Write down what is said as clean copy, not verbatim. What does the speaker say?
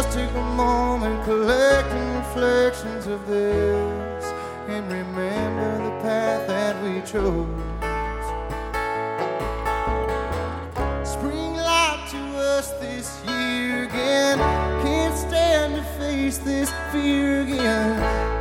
just take a moment collecting reflections of this and remember the path that we chose. Spring light to us this year again. Can't stand to face this fear again.